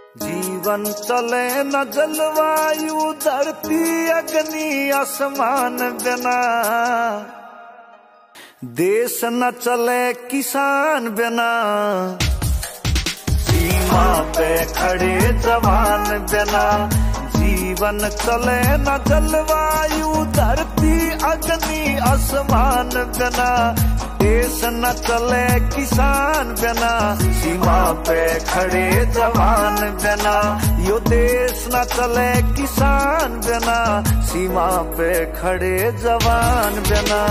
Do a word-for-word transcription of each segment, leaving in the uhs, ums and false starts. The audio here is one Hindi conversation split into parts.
जीवन चले न जलवायु धरती अग्नि आसमान बिना, देश न चले किसान बिना, सीमा पे खड़े जवान बिना। जीवन चले न जलवायु धरती अग्नि आसमान बिना, देश न चले किसान बिना, सीमा पे खड़े जवान बिना। यो देश न चले किसान बिना, सीमा पे खड़े जवान बिना।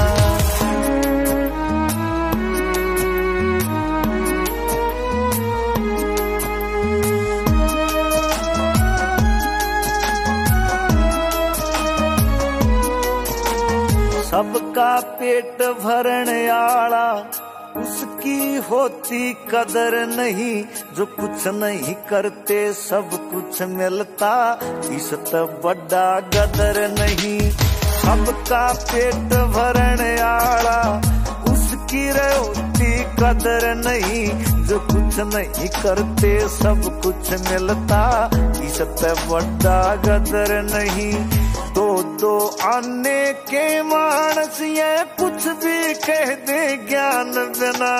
सबका पेट भरने आला उसकी होती कदर नहीं, जो कुछ नहीं करते सब कुछ मिलता इससे बड़ा गदर नहीं। सबका पेट भरने आला उसकी होती कदर नहीं, जो कुछ नहीं करते सब कुछ मिलता इससे बड़ा गदर नहीं। दो दो आने के मानस ये कुछ भी कह दे ज्ञान बिना,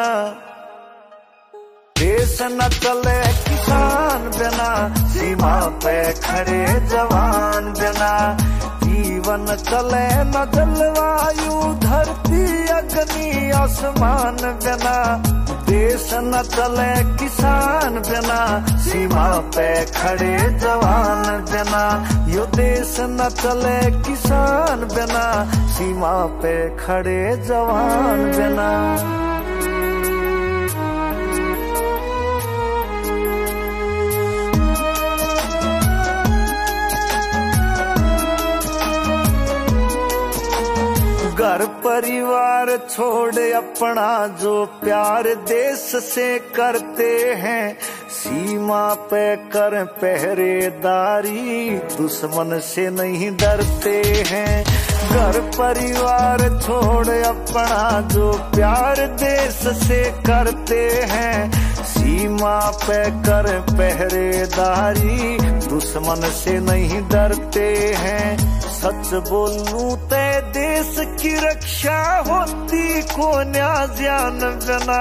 देश न चले किसान बिना, सीमा पे खड़े जवान बिना। जीवन चले न जलवायु धरती अग्नि आसमान बिना, देश न चले किसान बिना, सीमा पे खड़े जवान बिना। यो देश न चले किसान बिना, सीमा पे खड़े जवान बिना। घर परिवार छोड़ अपना जो प्यार देश से करते हैं, सीमा पे कर पहरेदारी दुश्मन से नहीं डरते हैं। घर परिवार छोड़ अपना जो प्यार देश से करते हैं, सीमा पे कर पहरेदारी दुश्मन से नहीं डरते हैं। सच बोलूं ते देश की रक्षा होती को न्याज्यान बिना,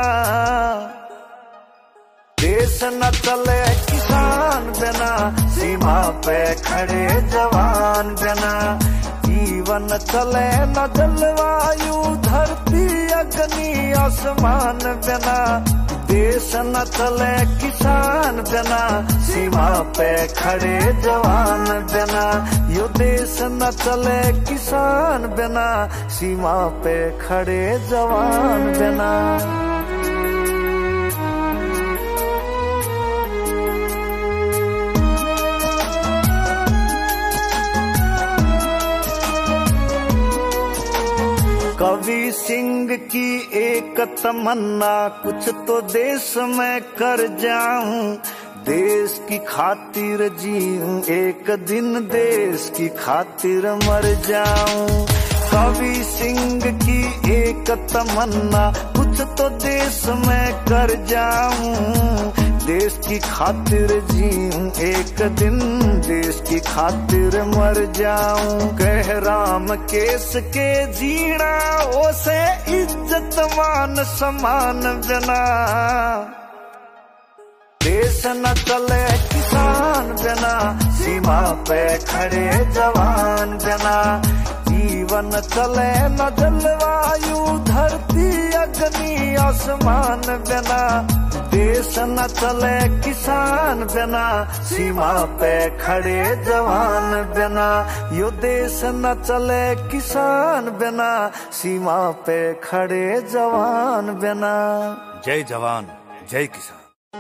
देश न चले किसान बिना, सीमा पे खड़े जवान बिना। जीवन चले न जलवायु धरती अग्नि आसमान बिना, देश न चले किसान बिना, सीमा पे खड़े जवान बिना। यो देश न चले किसान बिना, सीमा पे खड़े जवान बिना। कवि सिंह की एक तमन्ना कुछ तो देश में कर जाऊं, देश की खातिर जीऊं एक दिन देश की खातिर मर जाऊं। कवि सिंह की एक तमन्ना कुछ तो देश में कर जाऊं, देश की खातिर जीऊं एक दिन देश की खातिर मर जाऊं। कह राम केस के जीना ओसे इज्जत मान सम्मान बिना, देश न चले किसान बिना, सीमा पे खड़े जवान बिना। जीवन चले न जलवायु धरती अग्नि आसमान बिना, देश न चले किसान बिना, सीमा पे खड़े जवान बिना। यो देश न चले किसान बिना, सीमा पे खड़े जवान बिना। जय जवान जय किसान।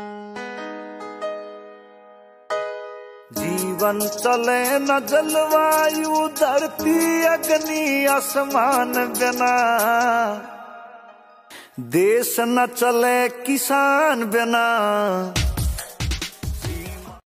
जीवन चले न जलवायु धरती अग्नि आसमान बिना, देश न चले किसान बिना।